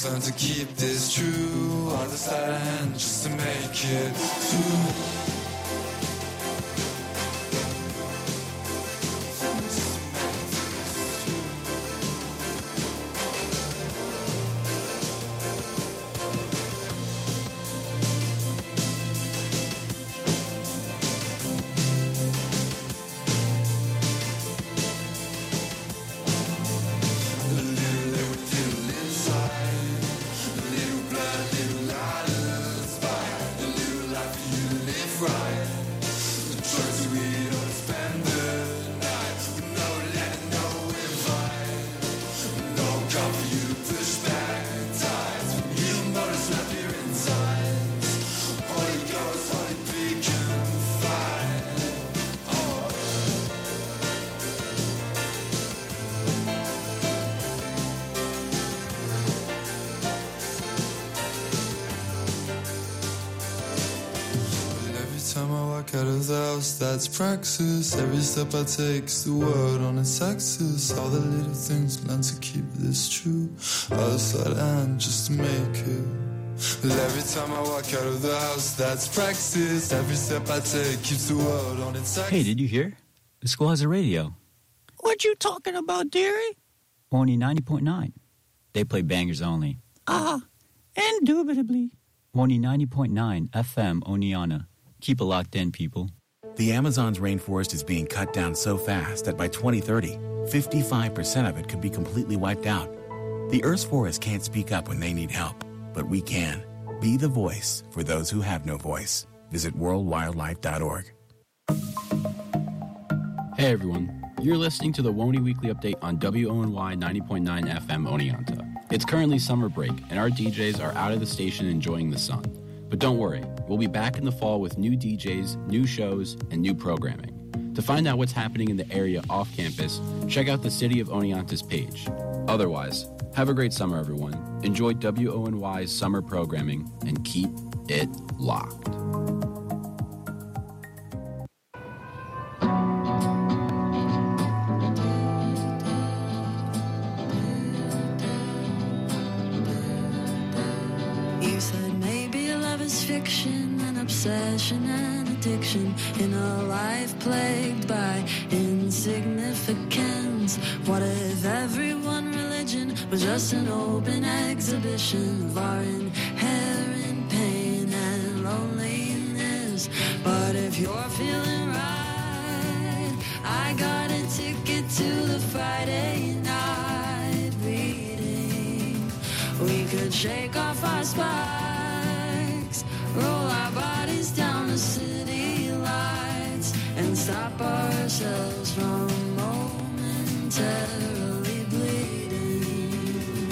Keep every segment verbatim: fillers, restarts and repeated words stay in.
things learned to keep this true. All the sleight of hand just to make it through. Out of the house, that's praxis. Every step I take's the word on its axis. All the little things learned to keep this true. All the sleight of hand just to make it. Well, every time I walk out of the house, that's praxis. Every step I take keeps the world on its axis. Hey, did you hear? The school has a radio. What you talking about, dearie? Only ninety point nine. They play bangers only. Ah, indubitably. Only ninety point nine F M Oneonta. Keep it locked in, people. The Amazon's rainforest is being cut down so fast that by twenty thirty, fifty-five percent of it could be completely wiped out. The Earth's forests can't speak up when they need help, but we can. Be the voice for those who have no voice. Visit world wildlife dot org. Hey everyone, you're listening to the Woney Weekly Update on W O N Y ninety point nine F M Oneonta. It's currently summer break, and our D Js are out of the station enjoying the sun. But don't worry, we'll be back in the fall with new D Js, new shows, and new programming. To find out what's happening in the area off campus, check out the City of Oneonta's page. Otherwise, have a great summer, everyone. Enjoy W O N Y's summer programming and keep it locked. Fiction and obsession and addiction in a life plagued by insignificance. What if everyone religion was just an open exhibition of our inherent pain and loneliness? But if you're feeling right, I got a ticket to the Friday night reading. We could shake off our spikes, roll our bodies down the city lights, and stop ourselves from momentarily bleeding.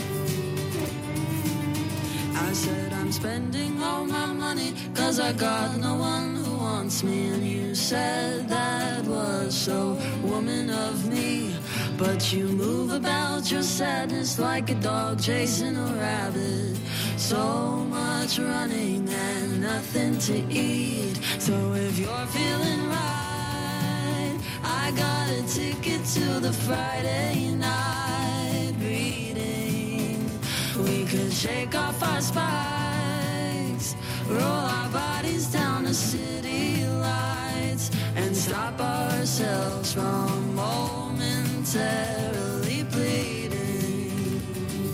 I said I'm spending all my money, cause I got no one who wants me. And you said that was so woman of me. But you move about your sadness like a dog chasing a rabbit. So much running and nothing to eat. So if you're feeling right, I got a ticket to the Friday night reading. We could shake off our spikes, roll our bodies down the city lights, and stop ourselves from momentarily bleeding.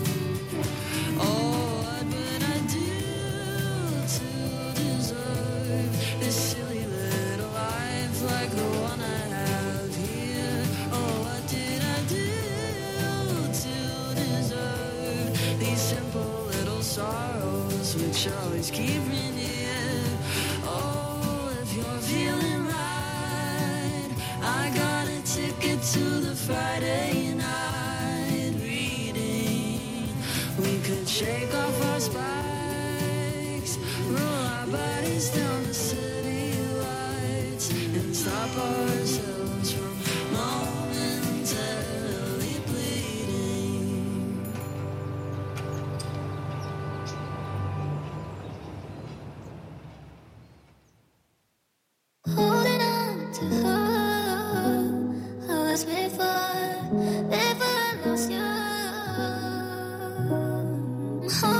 Oh, what would I do to deserve this silly little life like the one I have here? Oh, what did I do to deserve these simple little sorrows which always keep me near? Oh, if you're feeling right, I got a ticket to the Friday night reading. We could shake off our spikes, roll our bodies down the city lights, and stop ourselves from momentarily bleeding. Holding on to her, I was before, before I lost you.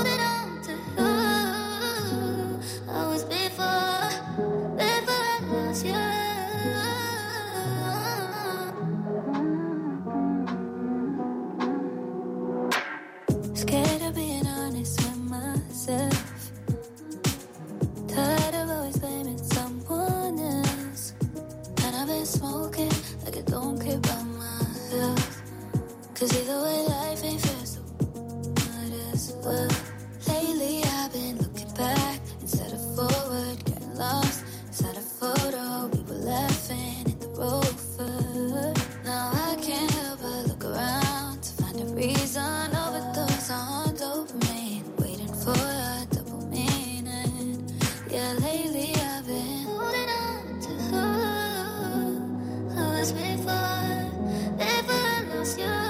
Well, lately I've been looking back instead of forward, getting lost inside a photo. We were laughing in the Rover. Now I can't help but look around to find a reason. Overdose on dopamine, waiting for a double meaning. Yeah, lately I've been holding on to who I was before, before I lost you.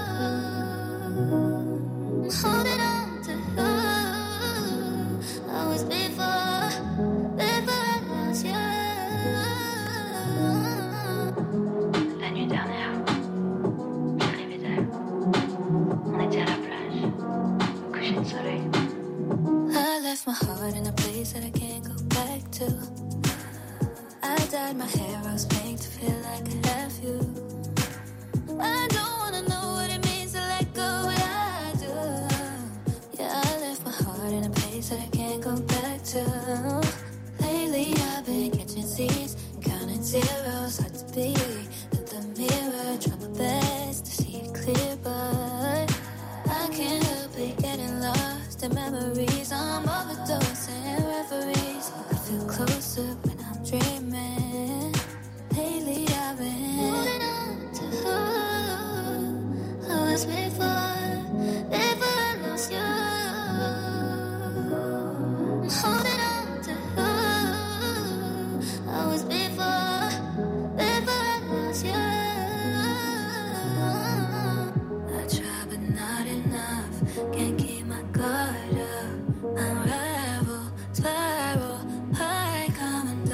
I'm holding on to who I was before, before I lost you. La nuit dernière, j'arrivais d'elle. On était à la plage, au coucher de soleil. I left my heart in a place that I can't go back to. I dyed my hair rose pink to feel like I have you. I don't wanna know what it means to let go, but I do. Yeah, I left my heart in a place that I can't go back to. Lately I've been catching seeds, counting zeros, hard to be. At the mirror, try my best to see it clear, but I can't help it getting lost in memories. I'm overdosing referees. I feel closer when I'm dreaming. Lately I've been holding on to who I was before, before I lost you. I'm holding on to who I was before, before I lost you. I try but not enough, can't keep my guard up. Unravel, spiral, high coming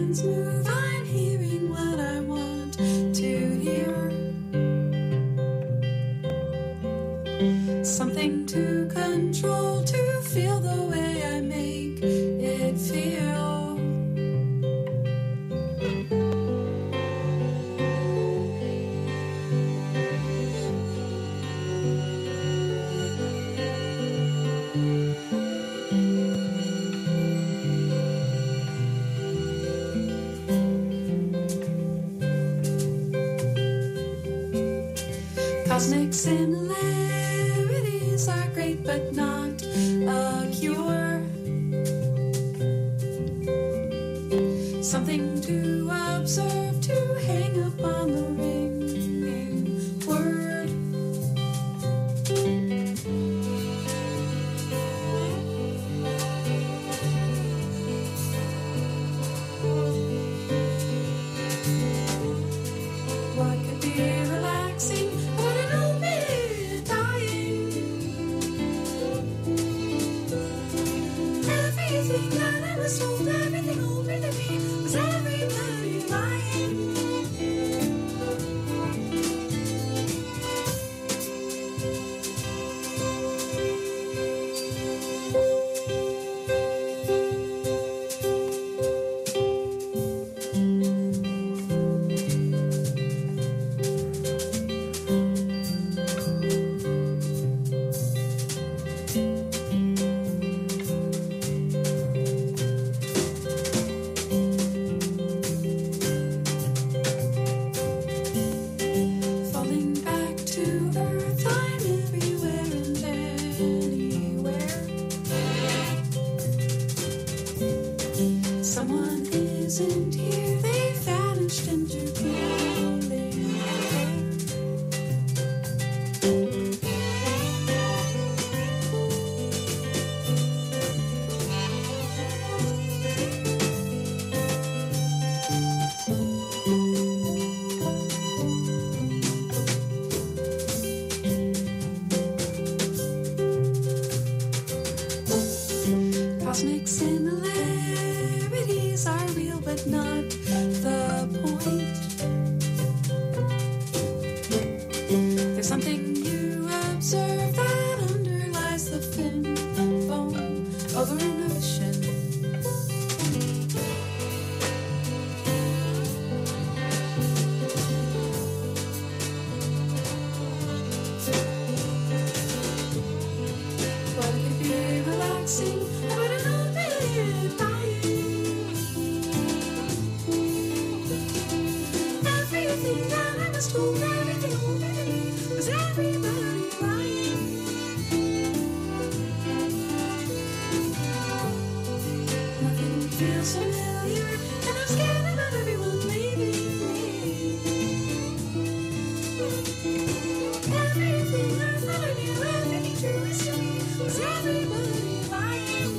hands move, I'm hearing what I want to hear. Something to control, to feel the way I make it feel. Cosmic similarities are great, but not a cure. Something to observe, to hang upon the ringing word. What could be relaxing? Everything that I was told, everything over the me was everybody lying. Falling back to earth, I'm everywhere and anywhere. Someone isn't here, they vanished into cooling air. Cosmic similarities are real, but not the point. There's something you observe that underlies the thin foam over an ocean. What could be relaxing? But an old man dying. Everything that I was told, everything over to me was everybody lying. Nothing feels familiar, and I'm scared about everyone leaving me. Everything I thought I knew, everything true is to me was everybody lying.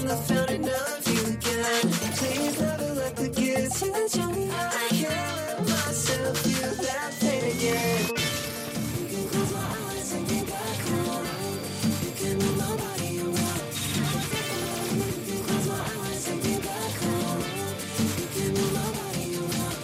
I found enough you again. Please never let the gifts you show me. I can't let myself feel that pain again. You can close my eyes and get back home. You can move my body around. You can close my eyes and get back home. You can move my body around.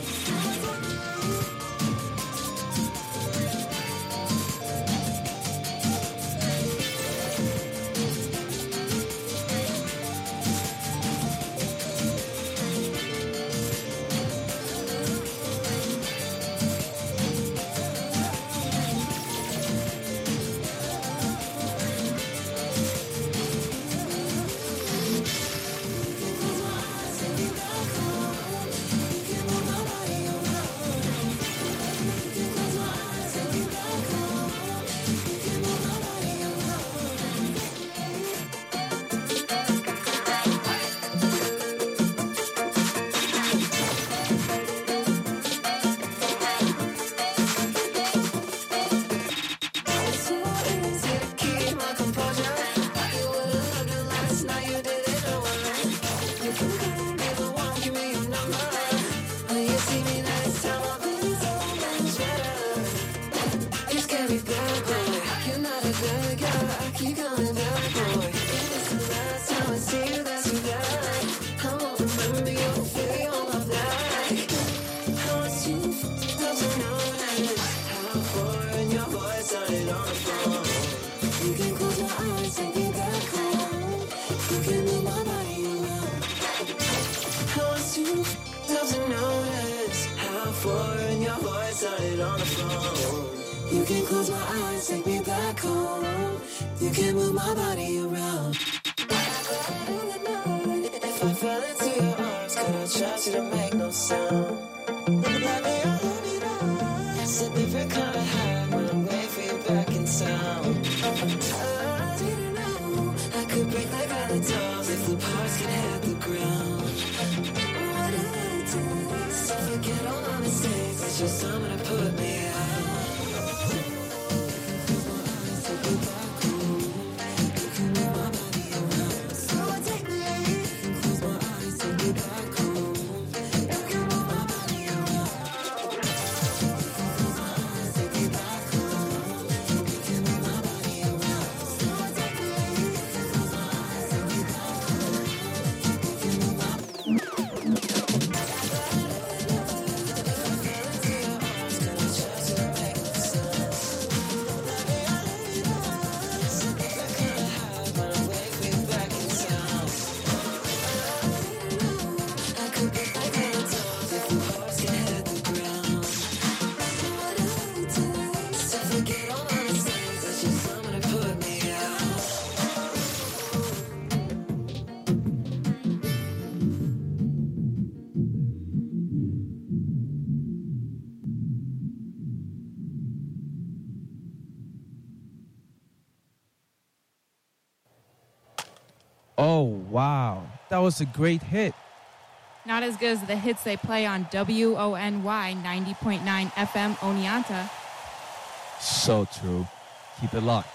You can close my eyes, take me back home. You can move my body around. If I fell into your arms, could I trust you to make no sound? Let me all of it all. It's a different kind of high when I'm waiting for you back in town. I didn't know I could break like other dolls if the parts could hit the ground. What it takes to forget all my mistakes. It's just someone to put me out. Oh, wow. That was a great hit. Not as good as the hits they play on W O N Y ninety point nine F M Oneonta. So true. Keep it locked.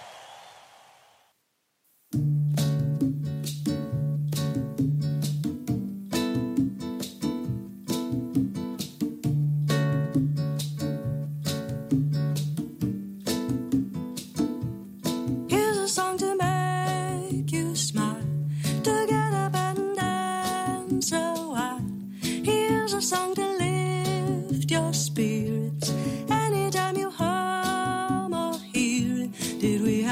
Here's a song to make you smile, to get up and dance a while. Here's a song to lift your spirits anytime you hum or hear it. Did we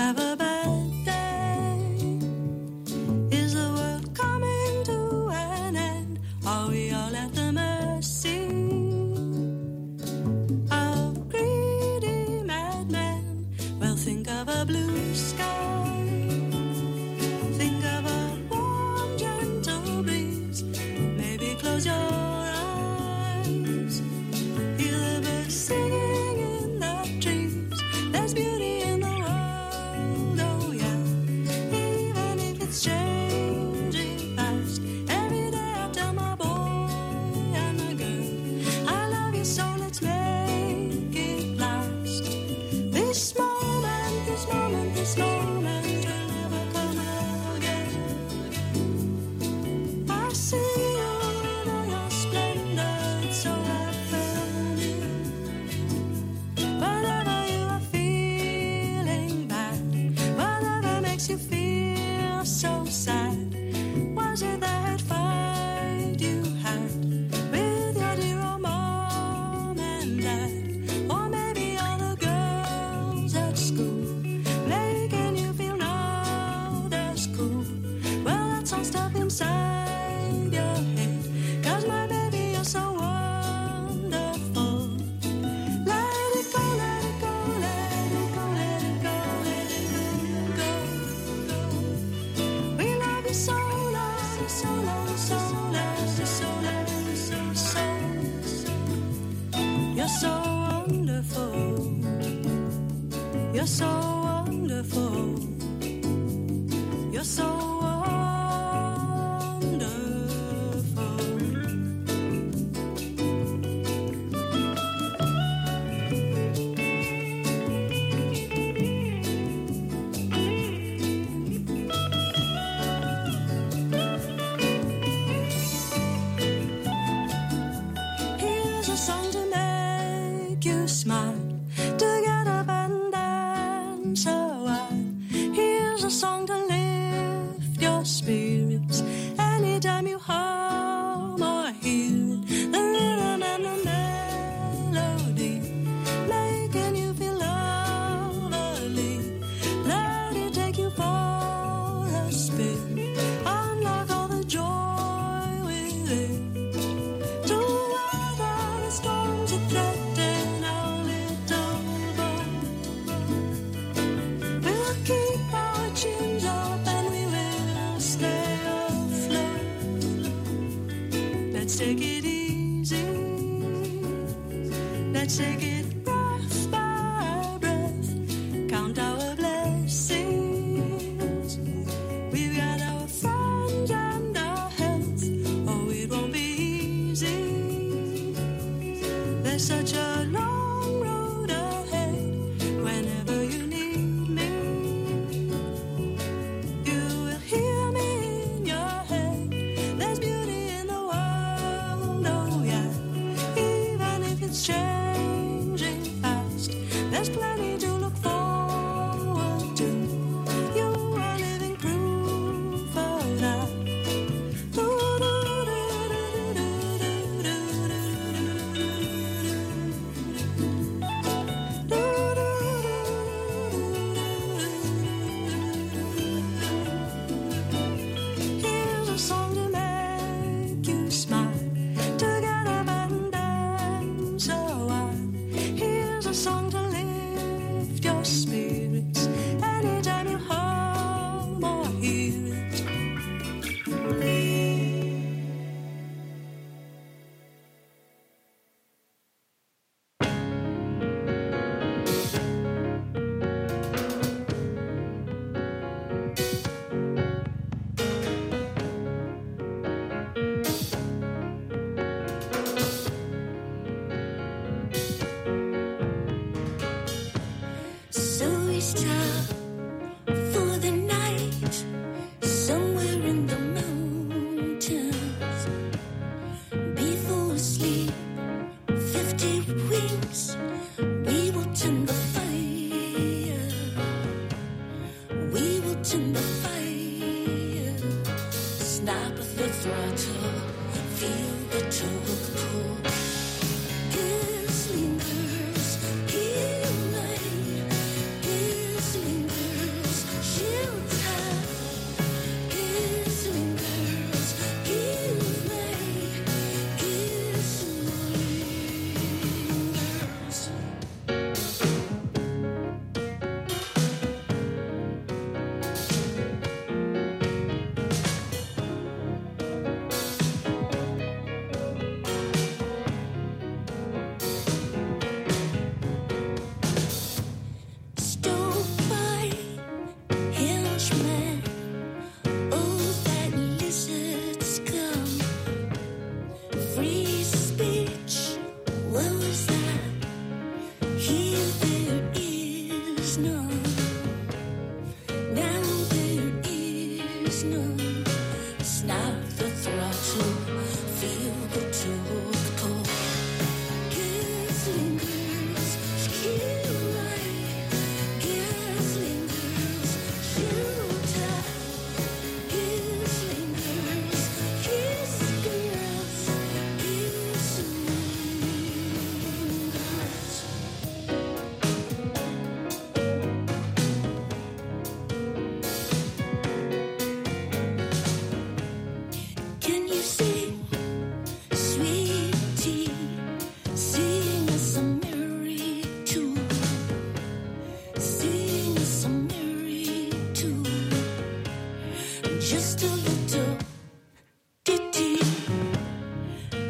You're so wonderful. You're so wonderful. You're so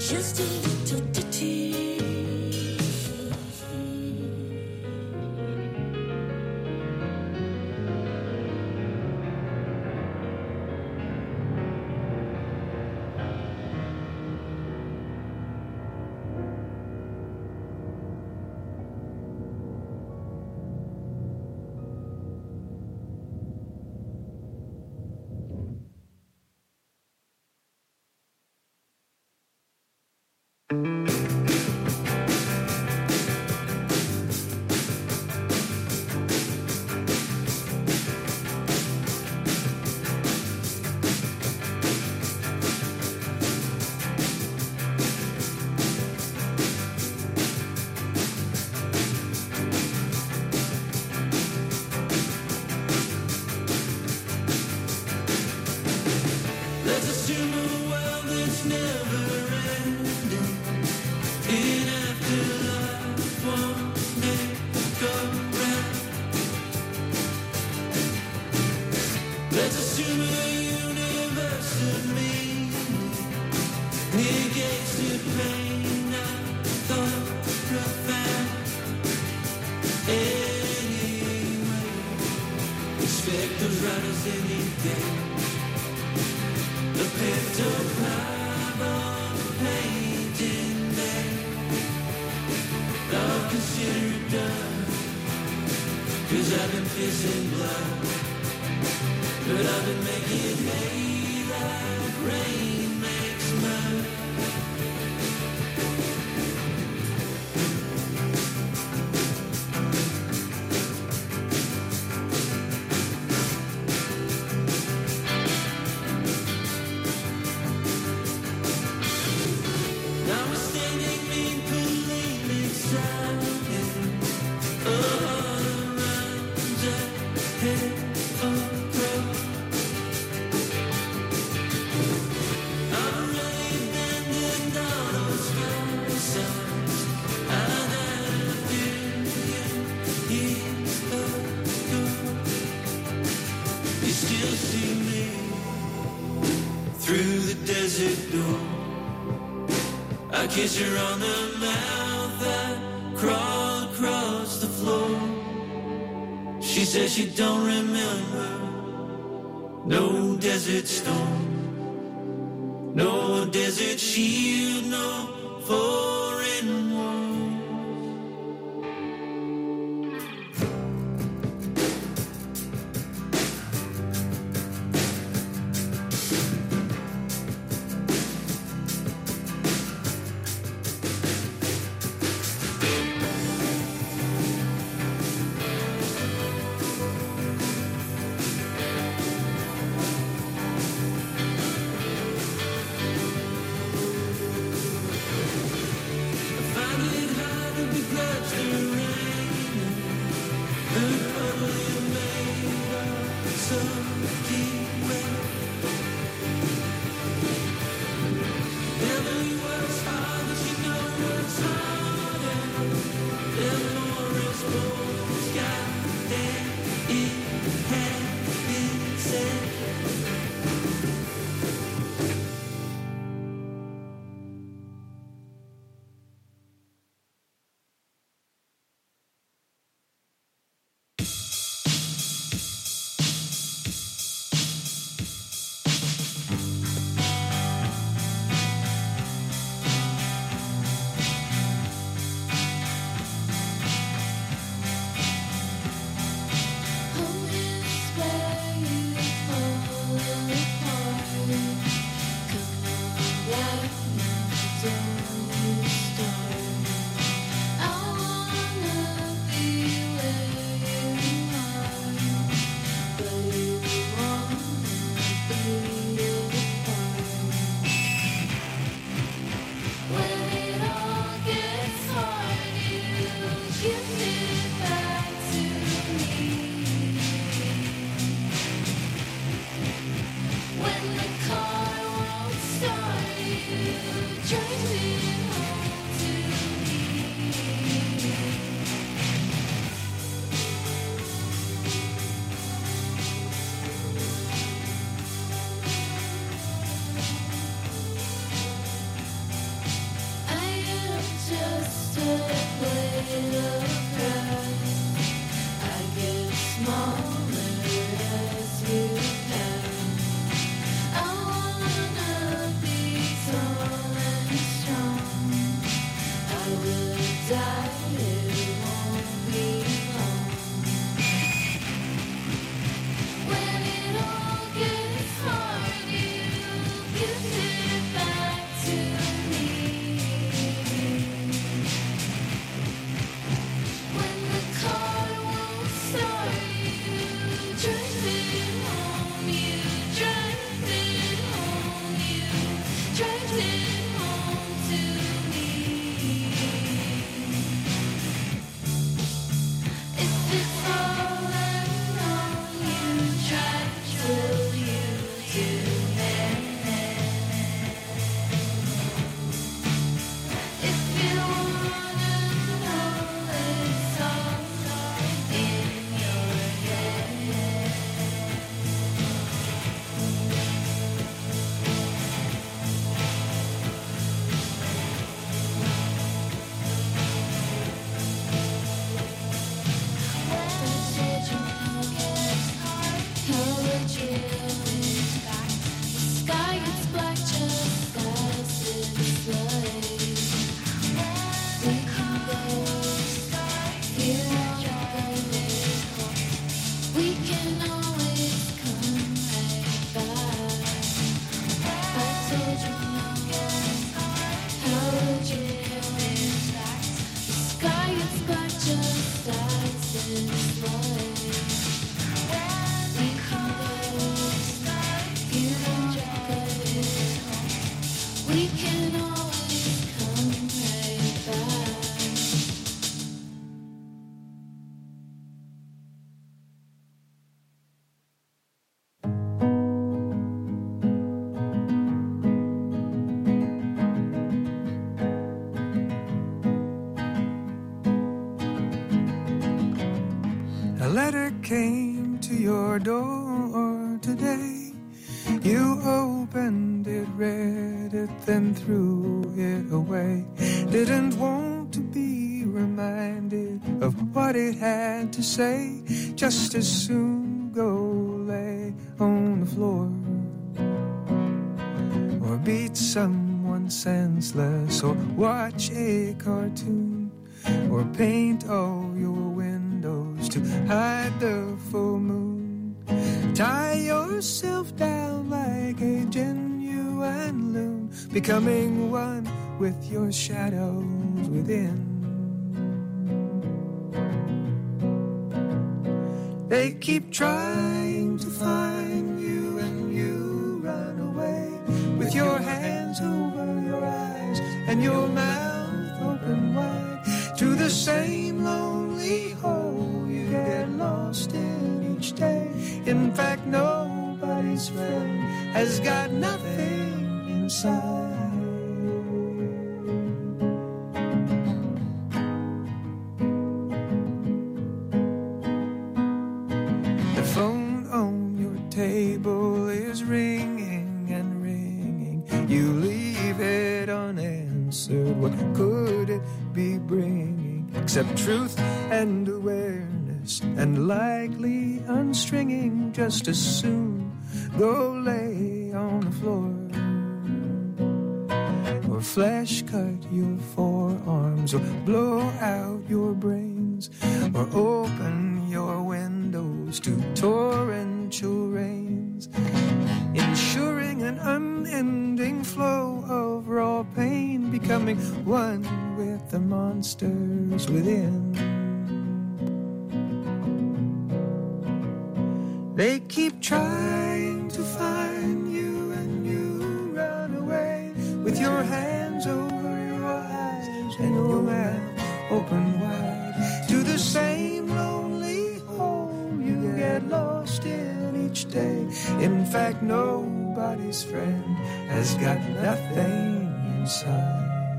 just a little ditty. Kiss her on the mouth, I crawl across the floor. She says she don't remember no desert storm, no desert shield, no foreign war. came to your door today. You opened it, read it, then threw it away. Didn't want to be reminded of what it had to say. Just as soon go lay on the floor, or beat someone senseless, or watch a cartoon, or paint all your windows to hide the full moon. Tie yourself down like a genuine loon, becoming one with your shadows within. They keep trying to find you and you run away with your hands over your eyes and your mouth open wide to the same lonely hole you get lost in each day. In fact, nobody's friend has got nothing inside. The phone on your table is ringing and ringing. You leave it unanswered. What could it be bringing except truth and awareness, and likely unstringing? Just as soon go lay on the floor, or flash cut your forearms, or blow out your brains, or open your windows to torrential rains, ensuring an unending flow of raw pain, becoming one with the monsters within. They keep trying to find you and you run away with your hands over your eyes and your mouth open wide to the same lonely hole you get lost in each day. In fact, nobody's friend has got nothing inside.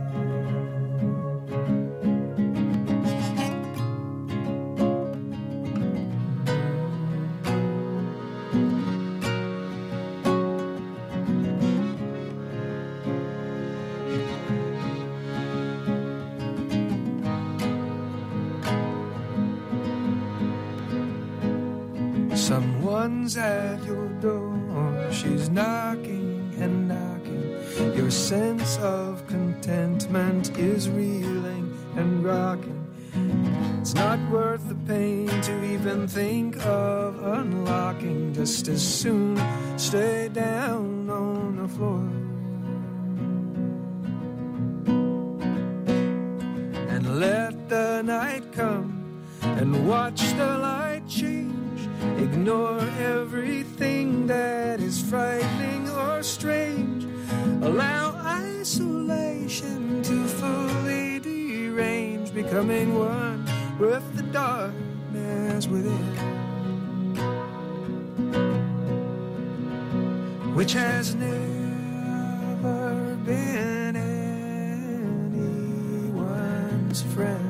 Someone's at your door, she's knocking and knocking. Your sense of contentment is reeling and rocking. It's not worth the pain to even think of unlocking. Just as soon stay down on the floor and let the night come and watch the light change. Ignore everything that is frightening or strange. Allow isolation to fully derange, becoming one with the darkness within, which has never been anyone's friend.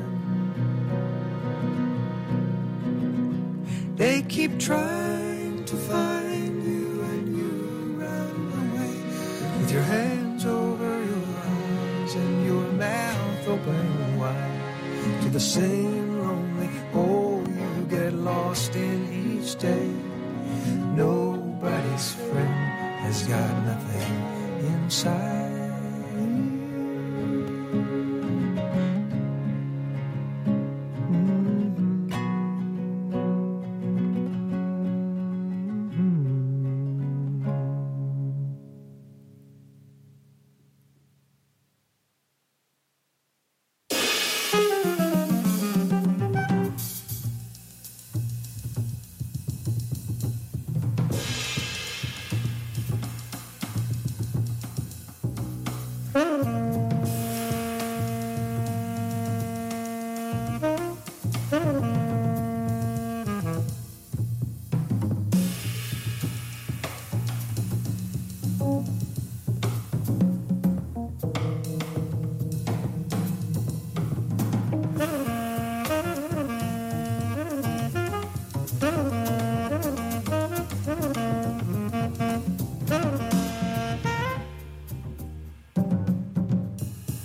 They keep trying to find you and you run away with your hands over your eyes and your mouth open wide to the same lonely hole you get lost in each day. Nobody's friend has got nothing inside.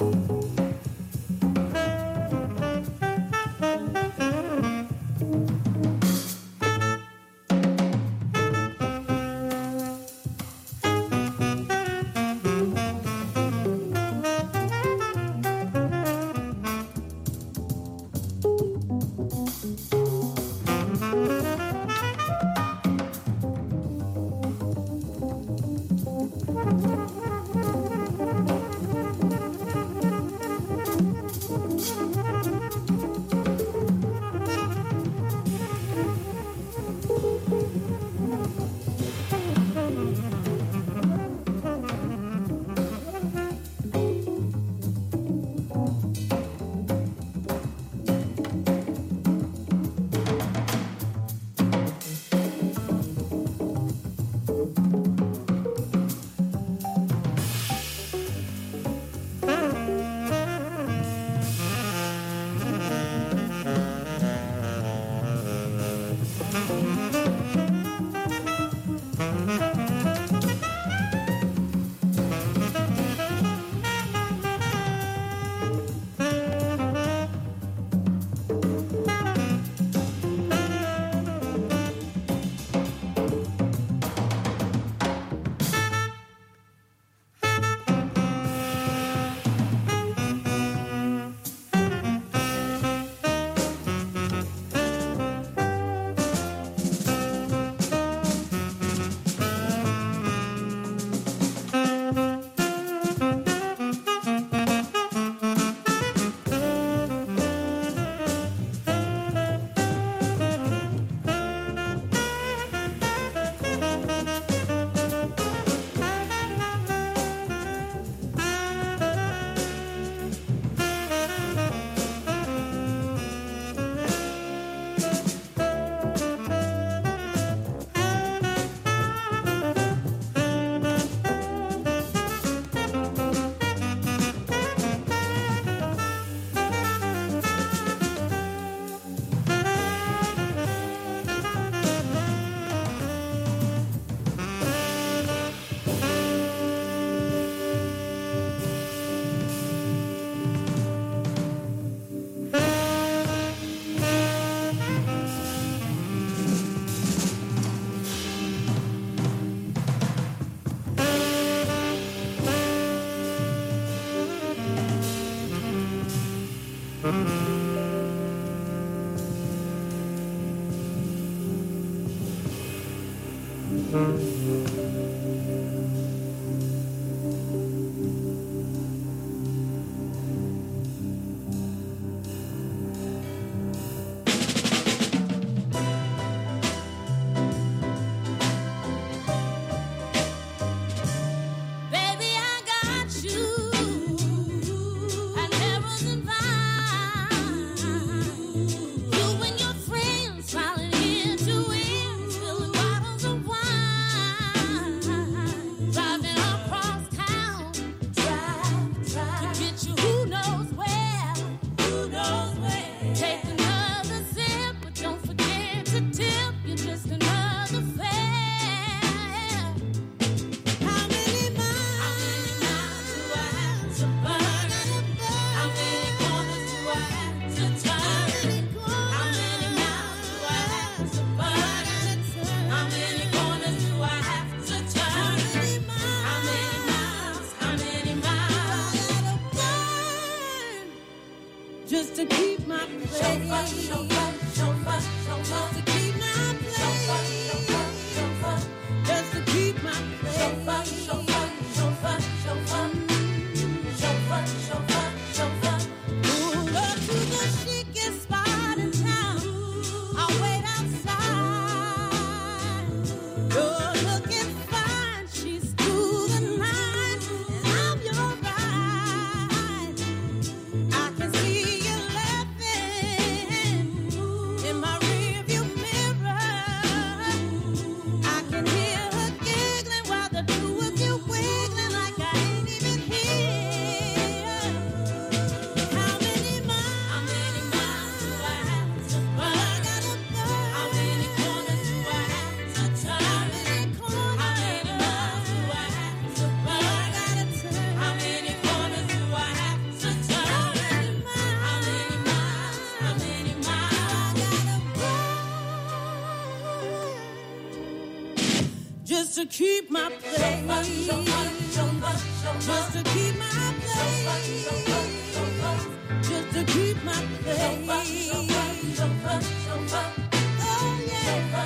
While the two of you wiggling like I ain't even here. to keep my place, just to keep my place, just to keep my place. Oh yeah.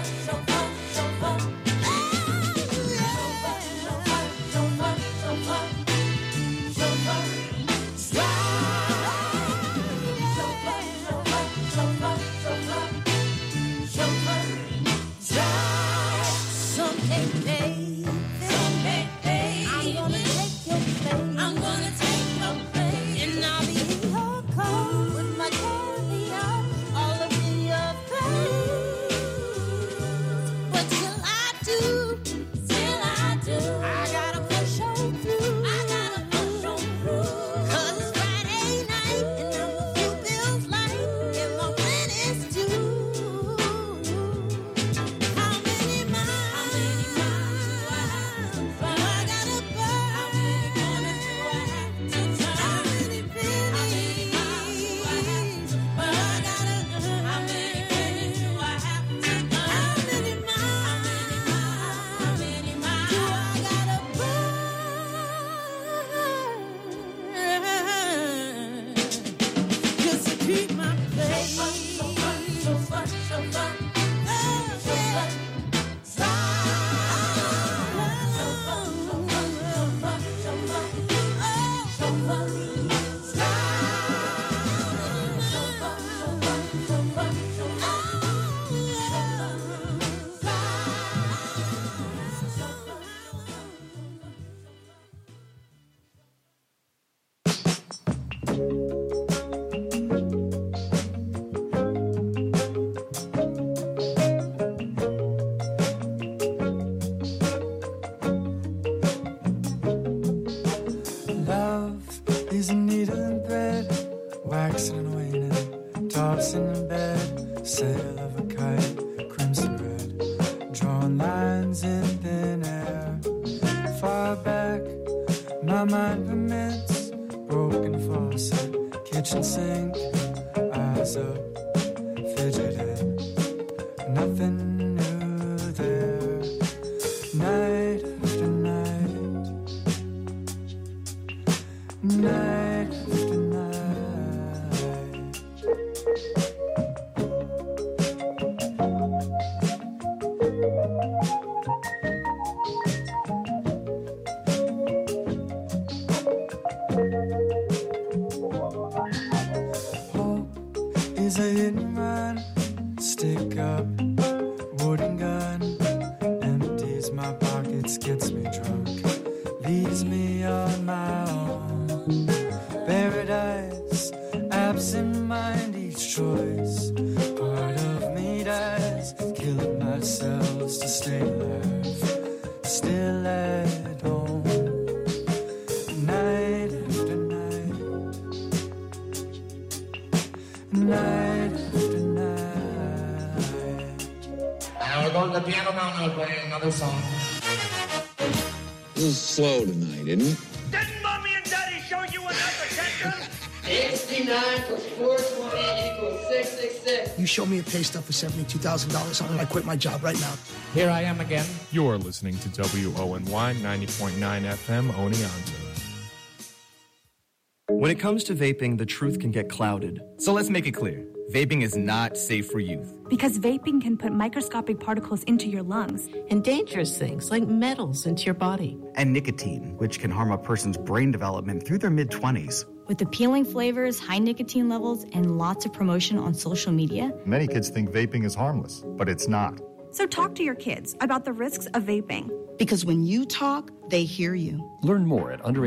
Slow tonight, isn't it? Didn't Mommy and Daddy show you enough attention? sixty-nine plus four twenty equals six six six. You show me a pay stub for seventy-two thousand dollars, I'm going to quit my job right now. Here I am again. You're listening to W O N Y ninety point nine F M Oneonta. When it comes to vaping, the truth can get clouded. So let's make it clear. Vaping is not safe for youth. Because vaping can put microscopic particles into your lungs. And dangerous things like metals into your body. And nicotine, which can harm a person's brain development through their mid-twenties. With appealing flavors, high nicotine levels, and lots of promotion on social media. Many kids think vaping is harmless, but it's not. So talk to your kids about the risks of vaping. Because when you talk, they hear you. Learn more at under